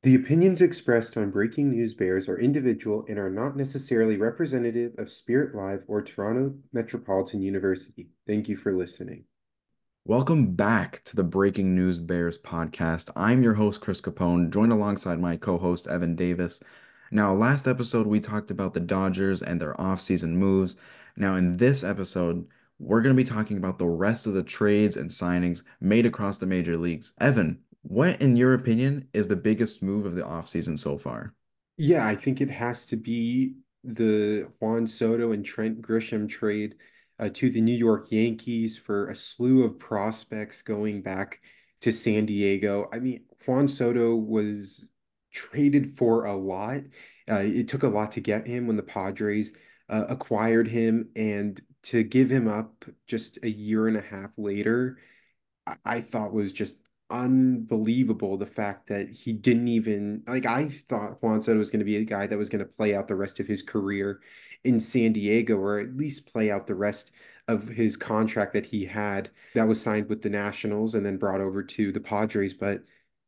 The opinions expressed on Breaking News Bears are individual and are not necessarily representative of Spirit Live or Toronto Metropolitan University. Thank you for listening. Welcome back to the Breaking News Bears podcast. I'm your host, Chris Capone, joined alongside my co-host, Evan Davis. Now, last episode, we talked about the Dodgers and their offseason moves. Now, in this episode, we're going to be talking about the rest of the trades and signings made across the major leagues. Evan, what, in your opinion, is the biggest move of the offseason so far? Yeah, I think it has to be the Juan Soto and Trent Grisham trade to the New York Yankees for a slew of prospects going back to San Diego. I mean, Juan Soto was traded for a lot. It took a lot to get him when the Padres acquired him, and to give him up just a year and a half later I thought was just unbelievable. The fact that he didn't even like I thought Juan Soto was going to be a guy that was going to play out the rest of his career in San Diego, or at least play out the rest of his contract that he had that was signed with the Nationals and then brought over to the Padres. But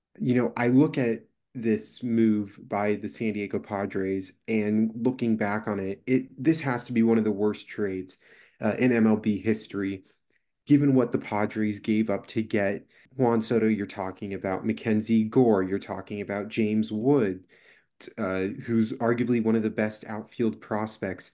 I look at this move by the San Diego Padres and looking back on it, this has to be one of the worst trades in MLB history, given what the Padres gave up to get Juan Soto. You're talking about Mackenzie Gore. You're talking about James Wood, who's arguably one of the best outfield prospects.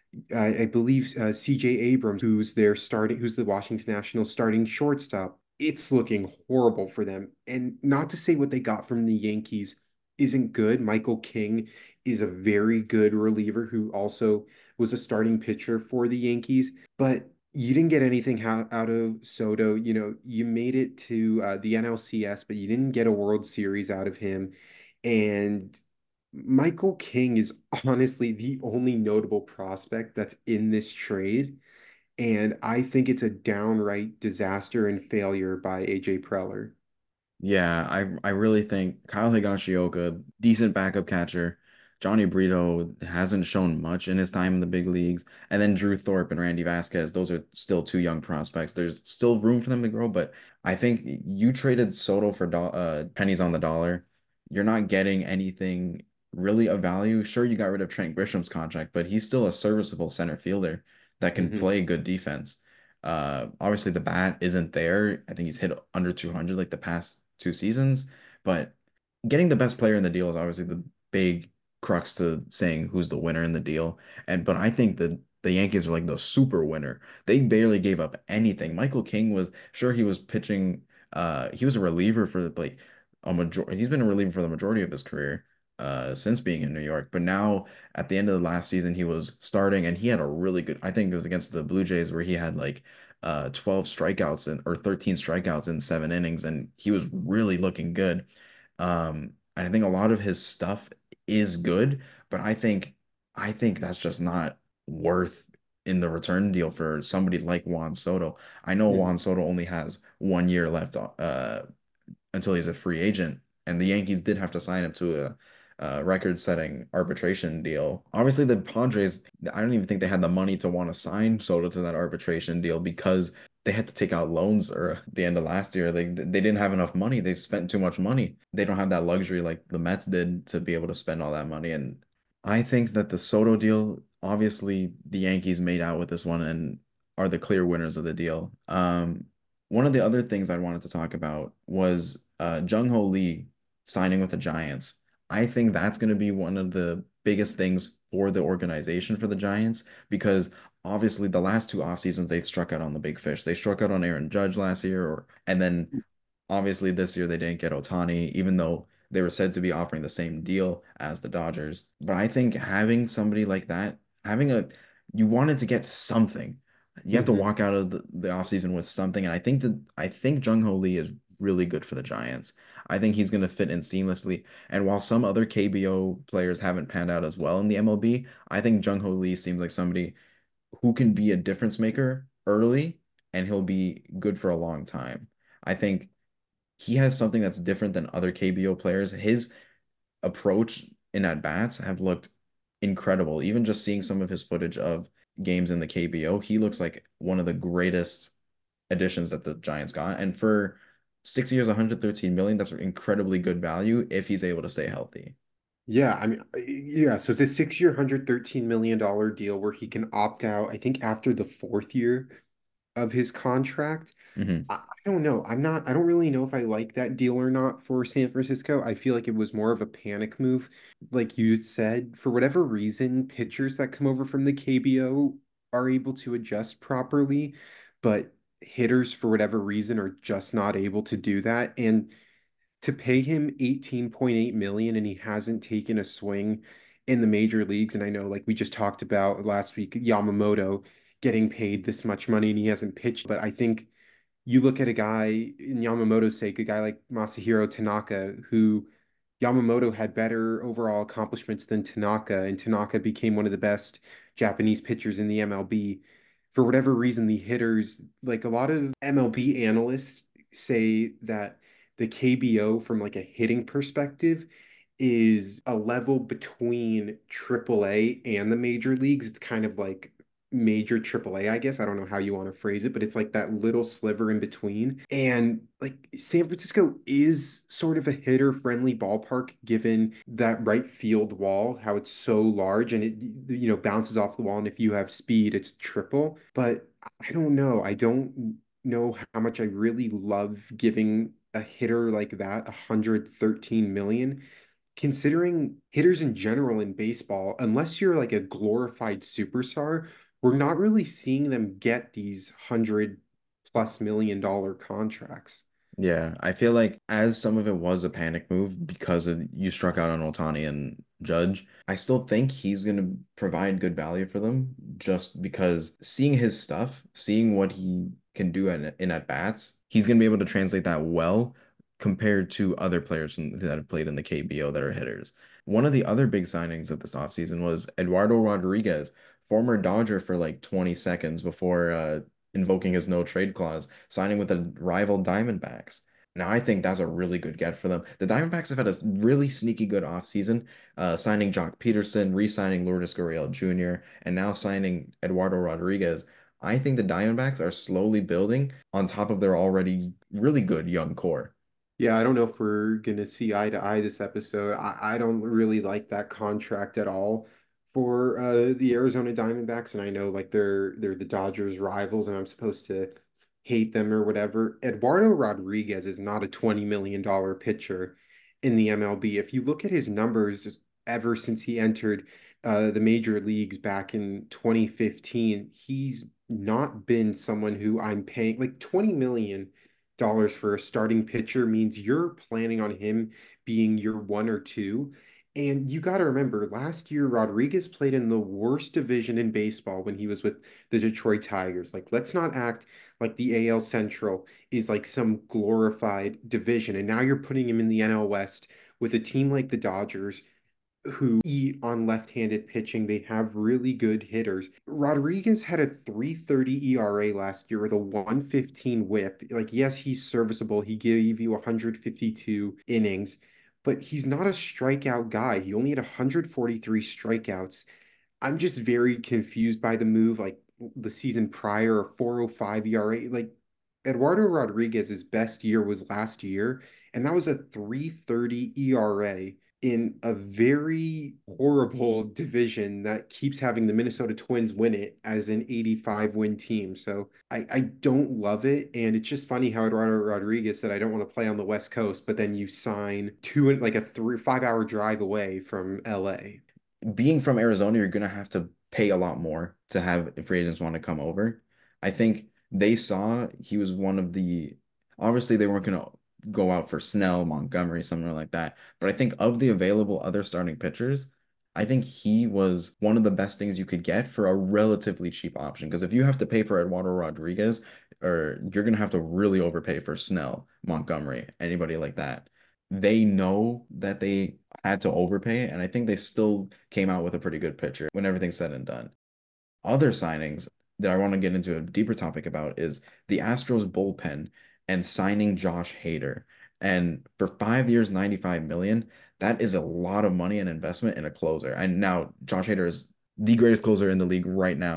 I believe C.J. Abrams, who's the Washington Nationals starting shortstop. It's looking horrible for them. And not to say what they got from the Yankees isn't good. Michael King is a very good reliever who also was a starting pitcher for the Yankees, but you didn't get anything out of Soto. You made it to the NLCS, but you didn't get a World Series out of him. And Michael King is honestly the only notable prospect that's in this trade. And I think it's a downright disaster and failure by AJ Preller. Yeah, I really think Kyle Higashioka, decent backup catcher. Johnny Brito hasn't shown much in his time in the big leagues. And then Drew Thorpe and Randy Vasquez, those are still two young prospects. There's still room for them to grow, but I think you traded Soto for pennies on the dollar. You're not getting anything really of value. Sure, you got rid of Trent Grisham's contract, but he's still a serviceable center fielder that can Hmm. play good defense. Obviously the bat isn't there. I think he's hit under 200 like the past two seasons, but getting the best player in the deal is obviously the big crux to saying who's the winner in the deal. But I think that the Yankees are like the super winner. They barely gave up anything. Michael King was sure he was pitching. He was a reliever for like a majority. He's been a reliever for the majority of his career. Since being in New York, but now at the end of the last season, he was starting and he had a really good, I think it was against the Blue Jays where he had like 12 strikeouts or 13 strikeouts in 7 innings, and he was really looking good. And I think a lot of his stuff is good, but I think that's just not worth in the return deal for somebody like Juan Soto. I know Juan Soto only has 1 year left until he's a free agent, and the Yankees did have to sign him to a record-setting arbitration deal. Obviously, the Padres, I don't even think they had the money to want to sign Soto to that arbitration deal because they had to take out loans or at the end of last year. They didn't have enough money. They spent too much money. They don't have that luxury like the Mets did to be able to spend all that money. And I think that the Soto deal, obviously, the Yankees made out with this one and are the clear winners of the deal. One of the other things I wanted to talk about was Jung Ho Lee signing with the Giants. I think that's going to be one of the biggest things for the organization for the Giants because obviously the last two off seasons they've struck out on the big fish. They struck out on Aaron Judge last year, and then obviously this year they didn't get Ohtani, even though they were said to be offering the same deal as the Dodgers. But I think having somebody like that, you wanted to get something. You have to Hmm. walk out of the offseason with something. And I think Jung Ho Lee is really good for the Giants. I think he's going to fit in seamlessly. And while some other KBO players haven't panned out as well in the MLB, I think Jung Ho Lee seems like somebody who can be a difference maker early and he'll be good for a long time. I think he has something that's different than other KBO players. His approach in at bats have looked incredible. Even just seeing some of his footage of games in the KBO, he looks like one of the greatest additions that the Giants got. And for 6 years, 113 million. That's incredibly good value if he's able to stay healthy. Yeah, I mean, yeah, so it's a 6 year, $113 million deal where he can opt out, I think, after the fourth year of his contract. Hmm. I don't know. I don't really know if I like that deal or not for San Francisco. I feel like it was more of a panic move. Like you said, for whatever reason, pitchers that come over from the KBO are able to adjust properly, but hitters, for whatever reason, are just not able to do that. And to pay him 18.8 million and he hasn't taken a swing in the major leagues. And I know, like we just talked about last week, Yamamoto getting paid this much money and he hasn't pitched. But I think you look at a guy, in Yamamoto's sake, a guy like Masahiro Tanaka, who Yamamoto had better overall accomplishments than Tanaka, and Tanaka became one of the best Japanese pitchers in the MLB. For whatever reason, the hitters, like a lot of MLB analysts, say that the KBO, from like a hitting perspective, is a level between AAA and the major leagues. It's kind of like major AAA, I guess. I don't know how you want to phrase it, but it's like that little sliver in between. And like San Francisco is sort of a hitter-friendly ballpark given that right field wall, how it's so large and it bounces off the wall. And if you have speed, it's triple. But I don't know. I don't know how much I really love giving a hitter like that 113 million, considering hitters in general in baseball, unless you're like a glorified superstar, we're not really seeing them get these 100+ million dollar contracts. Yeah, I feel like as some of it was a panic move because of you struck out on Otani and Judge, I still think he's going to provide good value for them just because seeing his stuff, seeing what he can do in at bats, he's going to be able to translate that well compared to other players that have played in the KBO that are hitters. One of the other big signings of this offseason was Eduardo Rodriguez, former Dodger for like 20 seconds before invoking his no trade clause, signing with the rival Diamondbacks. Now, I think that's a really good get for them. The Diamondbacks have had a really sneaky good offseason, signing Jock Peterson, re-signing Lourdes Gurriel Jr., and now signing Eduardo Rodriguez. I think the Diamondbacks are slowly building on top of their already really good young core. Yeah, I don't know if we're gonna see eye to eye this episode. I don't really like that contract at all for the Arizona Diamondbacks, and I know like they're the Dodgers rivals, and I'm supposed to hate them or whatever. Eduardo Rodriguez is not a $20 million pitcher in the MLB. If you look at his numbers ever since he entered the major leagues back in 2015, he's not been someone who I'm paying like 20 million dollars for a starting pitcher means you're planning on him being your one or two. And you got to remember, last year, Rodriguez played in the worst division in baseball when he was with the Detroit Tigers. Like, let's not act like the AL Central is like some glorified division. And now you're putting him in the NL West with a team like the Dodgers who eat on left-handed pitching. They have really good hitters. Rodriguez had a 3.30 ERA last year with a 1.15 whip. Like, yes, he's serviceable. He gave you 152 innings, but he's not a strikeout guy. He only had 143 strikeouts. I'm just very confused by the move. Like the season prior, a 4.05 ERA. Like Eduardo Rodriguez's best year was last year, and that was a 3.30 ERA in a very horrible division that keeps having the Minnesota Twins win it as an 85 win team. So I don't love it. And it's just funny how Eduardo Rodriguez said, I don't want to play on the West Coast, but then you sign to like a 5 hour drive away from LA. Being from Arizona, you're gonna have to pay a lot more to have free agents want to come over. I think they saw he was one of the obviously they weren't gonna go out for Snell, Montgomery, something like that. But I think of the available other starting pitchers, I think he was one of the best things you could get for a relatively cheap option. Because if you have to pay for Eduardo Rodriguez, or you're gonna have to really overpay for Snell, Montgomery, anybody like that. They know that they had to overpay, and I think they still came out with a pretty good pitcher when everything's said and done. Other signings that I want to get into a deeper topic about is the Astros bullpen and signing Josh Hader. And for 5 years, 95 million, that is a lot of money and investment in a closer. And now Josh Hader is the greatest closer in the league right now,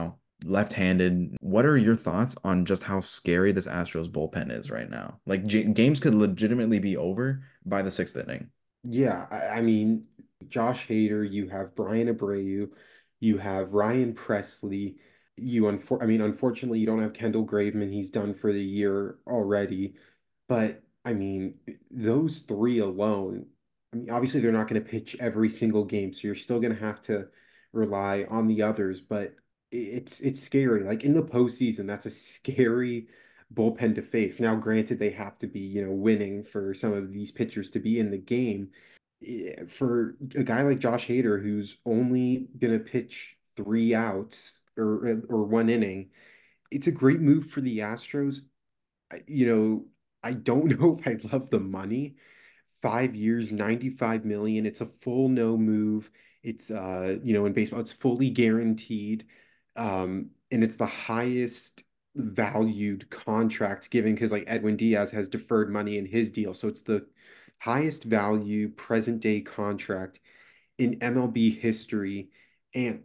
left-handed. What are your thoughts on just how scary this Astros bullpen is right now? Like J games could legitimately be over by the sixth inning. Yeah, I mean, Josh Hader, you have Brian Abreu, you have Ryan Presley. I mean, unfortunately, you don't have Kendall Graveman. He's done for the year already. But I mean, those three alone, I mean, obviously they're not going to pitch every single game, so you're still going to have to rely on the others, but it's scary. Like in the postseason, that's a scary bullpen to face. Now, granted, they have to be, winning for some of these pitchers to be in the game. For a guy like Josh Hader, who's only gonna pitch 3 outs or 1 inning, it's a great move for the Astros. You know, I don't know if I love the money. 5 years, 95 million. It's a full no move. It's in baseball, it's fully guaranteed. And it's the highest valued contract given because like Edwin Diaz has deferred money in his deal. So it's the highest value present day contract in MLB history. And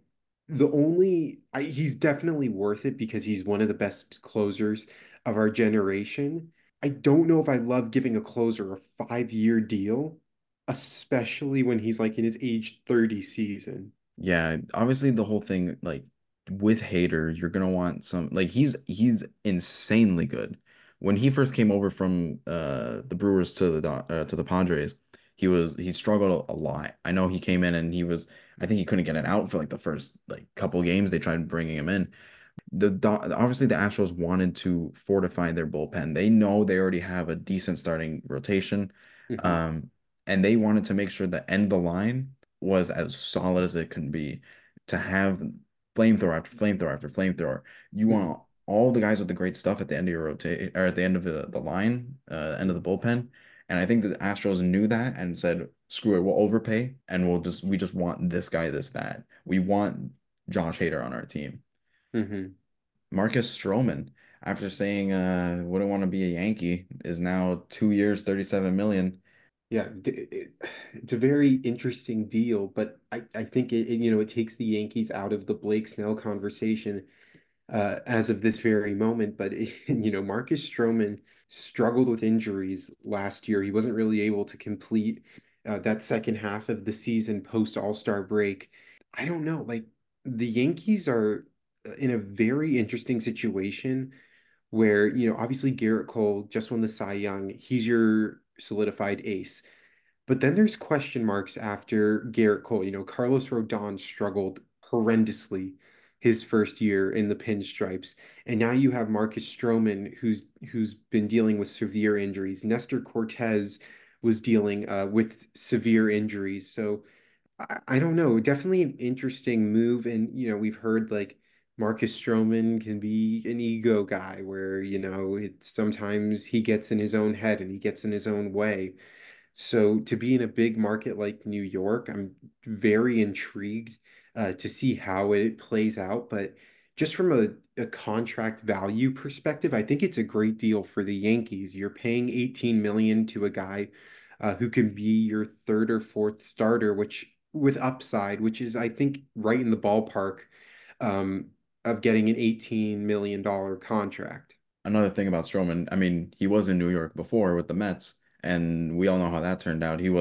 he's definitely worth it because he's one of the best closers of our generation. I don't know if I love giving a closer a 5-year deal, especially when he's like in his age 30 season. Yeah, obviously the whole thing like with Hader, you're gonna want some like he's insanely good. When he first came over from the Brewers to to the Padres, he struggled a lot. I know he came in and I think he couldn't get it out for like the first like couple games. They tried bringing him in, obviously the Astros wanted to fortify their bullpen. They know they already have a decent starting rotation, Hmm. um, and they wanted to make sure the end of the line was as solid as it can be. To have flamethrower after flamethrower after flamethrower, you Hmm. want all the guys with the great stuff at the end of your rotate or at the end of the line, end of the bullpen. And I think that the Astros knew that and said, "Screw it, we'll overpay and we just want this guy this bad. We want Josh Hader on our team." Hmm. Marcus Stroman, after saying wouldn't want to be a Yankee, is now 2 years, 37 million. Yeah, it's a very interesting deal, but I think it takes the Yankees out of the Blake Snell conversation as of this very moment. But Marcus Stroman struggled with injuries last year. He wasn't really able to complete that second half of the season post All-Star break. I don't know, like the Yankees are in a very interesting situation where, obviously Garrett Cole just won the Cy Young. He's your solidified ace. But then there's question marks after Garrett Cole. Carlos Rodon struggled horrendously his first year in the pinstripes. And now you have Marcus Stroman, who's been dealing with severe injuries. Nestor Cortez was dealing with severe injuries. So I don't know. Definitely an interesting move. And, we've heard like Marcus Stroman can be an ego guy where, it's sometimes he gets in his own head and he gets in his own way. So to be in a big market like New York, I'm very intrigued to see how it plays out. But just from a contract value perspective, I think it's a great deal for the Yankees. You're paying 18 million to a guy who can be your third or fourth starter, which with upside, which is I think right in the ballpark um, of getting an $18 million contract. Another thing about Stroman, I mean, he was in New York before with the Mets, and we all know how that turned out.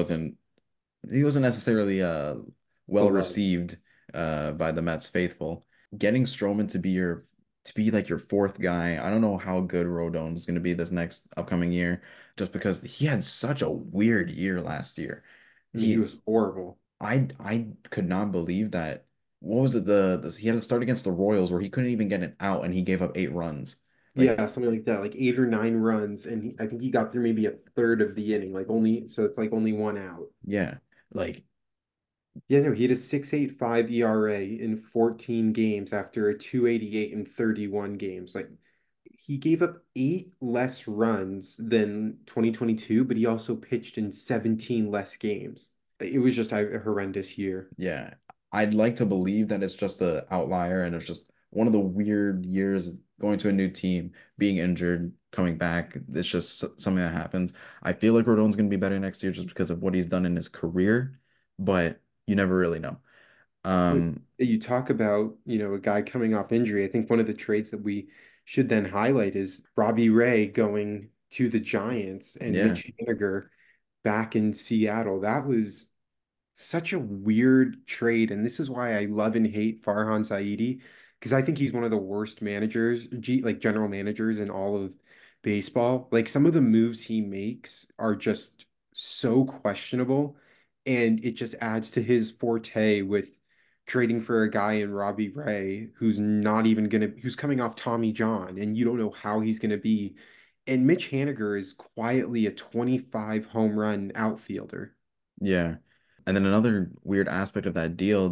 He wasn't necessarily well Beloved. received by the Mets faithful. Getting Stroman to be like your fourth guy. I don't know how good Rodon is going to be this next upcoming year, just because he had such a weird year last year. I mean, he He was horrible. I could not believe that. What was it? He had to start against the Royals where he couldn't even get it out and he gave up 8 runs. Like, Yeah, something like that, like 8 or 9 runs, and I think he got through maybe a third of the inning, like only so it's like only 1 out. yeah, like Yeah, no, he had a 6.85 ERA in 14 games after a 2.88 in 31 games. Like he gave up 8 less runs than 2022, but he also pitched in 17 less games. It was just a horrendous year. yeah, I'd like to believe that it's just an outlier and it's just one of the weird years going to a new team, being injured, coming back. It's just something that happens. I feel like Rodon's going to be better next year just because of what he's done in his career, but you never really know. But Um, you talk about, a guy coming off injury. I think one of the trades that we should then highlight is Robbie Ray going to the Giants and yeah, Mitch Haniger back in Seattle. That was such a weird trade, and this is why I love and hate Farhan Zaidi because I think he's one of the worst managers, like general managers in all of baseball. Like some of the moves he makes are just so questionable, and it just adds to his forte with trading for a guy in Robbie Ray who's coming off Tommy John, and you don't know how he's gonna be. And Mitch Haniger is quietly a 25 home run outfielder. yeah. And then another weird aspect of that deal,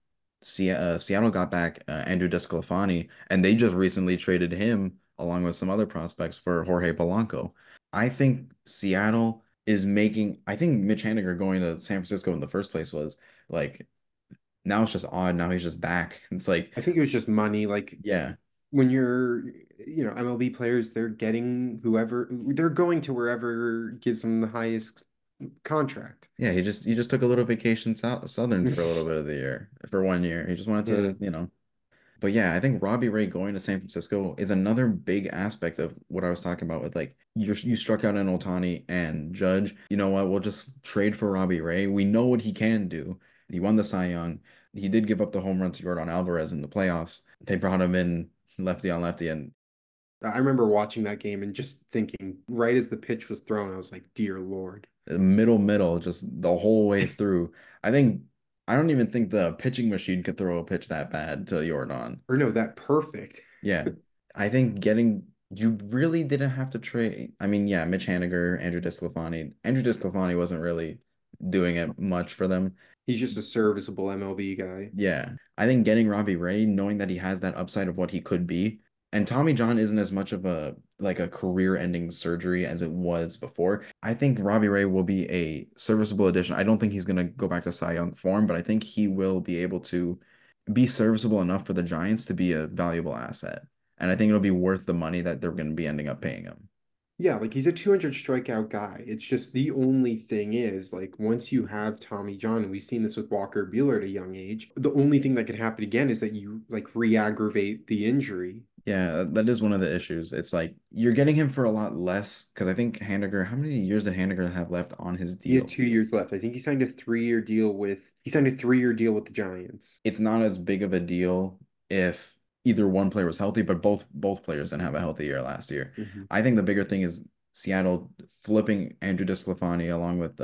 Seattle got back Andrew DeSclafani, and they just recently traded him along with some other prospects for Jorge Polanco. I think Seattle is making. I think Mitch Haniger going to San Francisco in the first place was like now it's just odd. Now he's just back. It's like, I think it was just money. Like yeah, when you're, MLB players, they're going to wherever gives them the highest contract. yeah. He just took a little vacation southern for a little bit of the year for 1 year. He just wanted Yeah. to. But yeah, I think Robbie Ray going to San Francisco is another big aspect of what I was talking about with like you struck out an Ohtani and Judge. You know what? We'll just trade for Robbie Ray. We know what he can do. He won the Cy Young. He did give up the home run to Yordan Alvarez in the playoffs. They brought him in lefty on lefty and I remember watching that game and just thinking, right as the pitch was thrown, I was like, dear Lord. middle, just the whole way through. I think I don't even think the pitching machine could throw a pitch that bad to Yordan. Or no, that perfect. Yeah. I think getting you really didn't have to trade. I mean, yeah, Mitch Haniger, Andrew DeSclafani. Andrew DeSclafani wasn't really doing it much for them. He's just a serviceable MLB guy. Yeah. I think getting Robbie Ray, knowing that he has that upside of what he could be, and Tommy John isn't as much of a like a career-ending surgery as it was before. I think Robbie Ray will be a serviceable addition. I don't think he's gonna go back to Cy Young form, but I think he will be able to be serviceable enough for the Giants to be a valuable asset. And I think it'll be worth the money that they're going to be ending up paying him. Yeah, like he's a 200 strikeout guy. It's just the only thing is, like, once you have Tommy John, and we've seen this with Walker Buehler at a young age, the only thing that could happen again is that you like re-aggravate the injury. Yeah, that is one of the issues. It's like you're getting him for a lot less because I think Haniger, how many years did Haniger have left on his He had deal? 2 years left. I think he signed a 3-year deal with the Giants. It's not as big of a deal if either one player was healthy, but both players didn't have a healthy year last year. Mhm. I think the bigger thing is Seattle flipping Andrew DeSclafani along with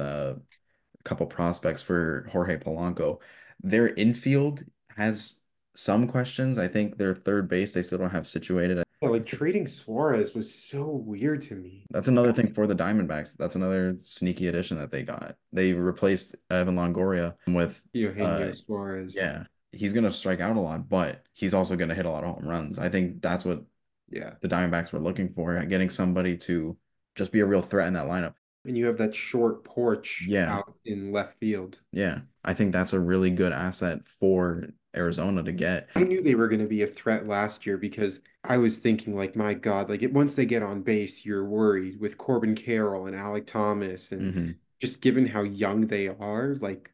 a couple prospects for Jorge Polanco. Their infield has some questions. I think their third base they still don't have situated. Yeah, like trading Suarez was so weird to me. That's another thing for the Diamondbacks. That's another sneaky addition that they got. They replaced Evan Longoria with Eugenio Suarez. yeah, he's gonna strike out a lot, but he's also gonna hit a lot of home runs. I think that's what Yeah. the Diamondbacks were looking for, getting somebody to just be a real threat in that lineup. And you have that short porch Yeah, out in left field. yeah. I think that's a really good asset for Arizona to get. I knew they were going to be a threat last year because I was thinking, like, my God, once they get on base, you're worried with Corbin Carroll and Alec Thomas, and Hmm. just given how young they are, like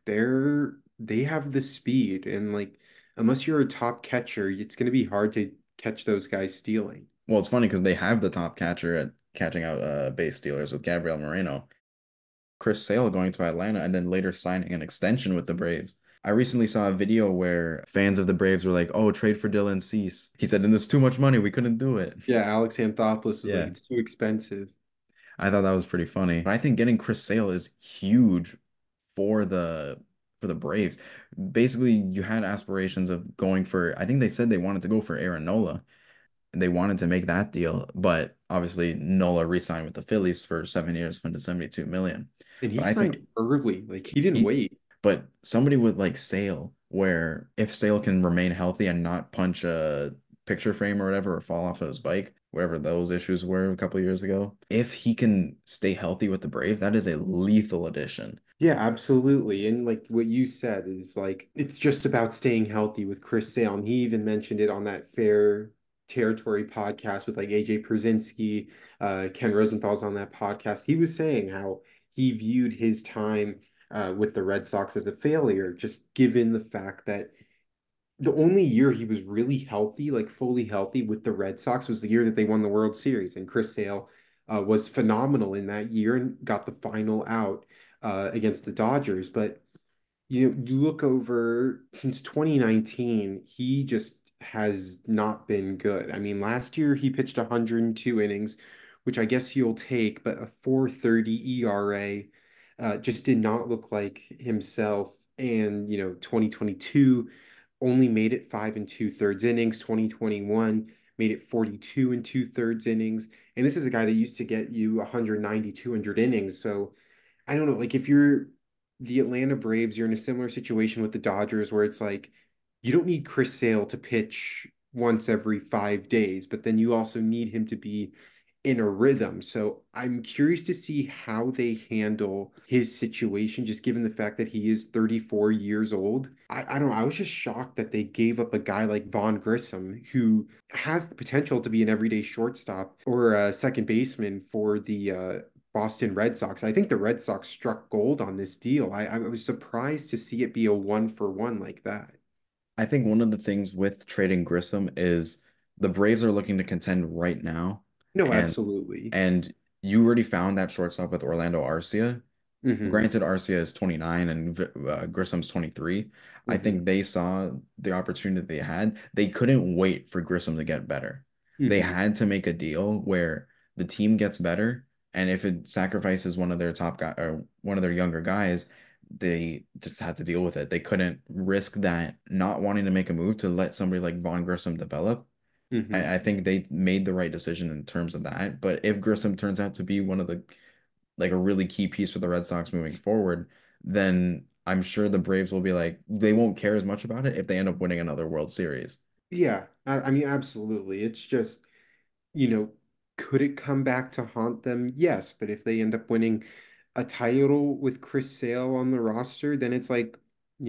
they have the speed, and like unless you're a top catcher, it's going to be hard to catch those guys stealing. Well, it's funny because they have the top catcher at catching out base stealers with Gabriel Moreno. Chris Sale going to Atlanta and then later signing an extension with the Braves. I recently saw a video where fans of the Braves were like, "Oh, trade for Dylan Cease." He said, "And there's too much money. We couldn't do it." Yeah, Alex Anthopoulos was like, Yeah, it's too expensive. I thought that was pretty funny. But I think getting Chris Sale is huge for the Braves. Basically, you had aspirations of going for, I think they said they wanted to go for Aaron Nola. They wanted to make that deal, but obviously Nola re-signed with the Phillies for 7 years, 172 million. And he But I think signed early, like he didn't he, wait. but somebody with like Sale, where if Sale can remain healthy and not punch a picture frame or whatever, or fall off of his bike, whatever those issues were a couple of years ago, if he can stay healthy with the Braves, that is a lethal addition. Yeah, absolutely. And like what you said is like it's just about staying healthy with Chris Sale. And he even mentioned it on that Fair Territory podcast with like AJ Pierzynski, Ken Rosenthal's on that podcast. He was saying how he viewed his time with the Red Sox as a failure, just given the fact that the only year he was really healthy, like fully healthy with the Red Sox, was the year that they won the World Series. And Chris Sale was phenomenal in that year and got the final out against the Dodgers. But you look over since 2019, he just has not been good. I mean, last year he pitched 102 innings, which I guess you'll take, but a 4.30 ERA just did not look like himself. And, 2022 only made it 5 and 2/3 innings. 2021 made it 42 and 2/3 innings. And this is a guy that used to get you 190, 200 innings. So I don't know, like if you're the Atlanta Braves, you're in a similar situation with the Dodgers where it's like you don't need Chris Sale to pitch once every 5 days, but then you also need him to be in a rhythm. So I'm curious to see how they handle his situation, just given the fact that he is 34 years old. I don't know. I was just shocked that they gave up a guy like Vaughn Grissom, who has the potential to be an everyday shortstop or a second baseman for the Boston Red Sox. I think the Red Sox struck gold on this deal. I was surprised to see it be a 1-for-1 like that. I think one of the things with trading Grissom is the Braves are looking to contend right now, No, and absolutely. and you already found that shortstop with Orlando Arcia. Hmm. Granted, Arcia is 29 and Grissom's 23. I think Hmm. they saw the opportunity they had. They couldn't wait for Grissom to get better. They Hmm. had to make a deal where the team gets better, and if it sacrifices one of their top guy or one of their younger guys, they just had to deal with it. They couldn't risk that not wanting to make a move to let somebody like Vaughn Grissom develop. Hmm. I think they made the right decision in terms of that. But if Grissom turns out to be one of the like a really key piece for the Red Sox moving forward, then I'm sure the Braves will be like, they won't care as much about it if they end up winning another World Series. Yeah, I mean, absolutely. It's just, you know, could it come back to haunt them? Yes, but if they end up winning a title with Chris Sale on the roster, then it's like,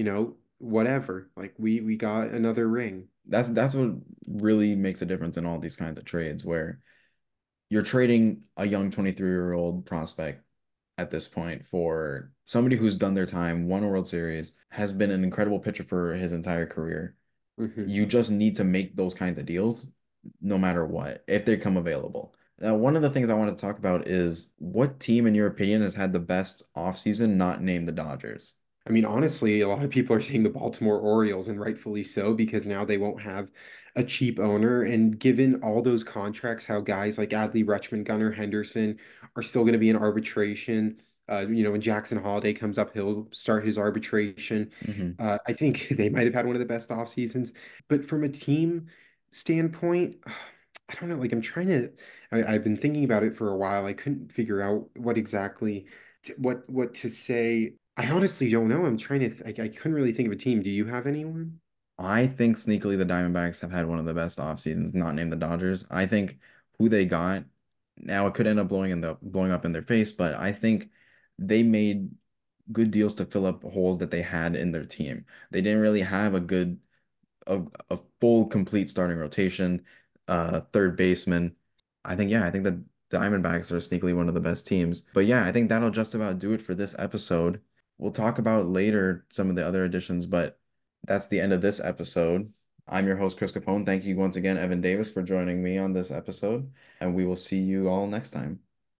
whatever. Like we got another ring. That's what really makes a difference in all these kinds of trades where you're trading a young 23-year-old prospect at this point for somebody who's done their time, won a World Series, has been an incredible pitcher for his entire career. Hmm. You just need to make those kinds of deals no matter what, if they come available. Now, one of the things I want to talk about is what team, in your opinion, has had the best offseason not named the Dodgers? I mean, honestly, a lot of people are saying the Baltimore Orioles, and rightfully so, because now they won't have a cheap owner. And given all those contracts, how guys like Adley Rutschman, Gunnar Henderson are still going to be in arbitration. When Jackson Holiday comes up, he'll start his arbitration. Hmm. I think they might have had one of the best off seasons. But from a team standpoint, I don't know. Like I've been thinking about it for a while. I couldn't figure out what to say. I honestly don't know. I'm trying to I couldn't really think of a team. Do you have anyone? I think sneakily the Diamondbacks have had one of the best off seasons, not named the Dodgers. I think who they got, now it could end up blowing up in their face, but I think they made good deals to fill up holes that they had in their team. They didn't really have a full complete starting rotation, third baseman. I think the Diamondbacks are sneakily one of the best teams. But yeah, I think that'll just about do it for this episode. We'll talk about later some of the other additions, but that's the end of this episode. I'm your host, Chris Capone. Thank you once again, Evan Davis, for joining me on this episode, and we will see you all next time.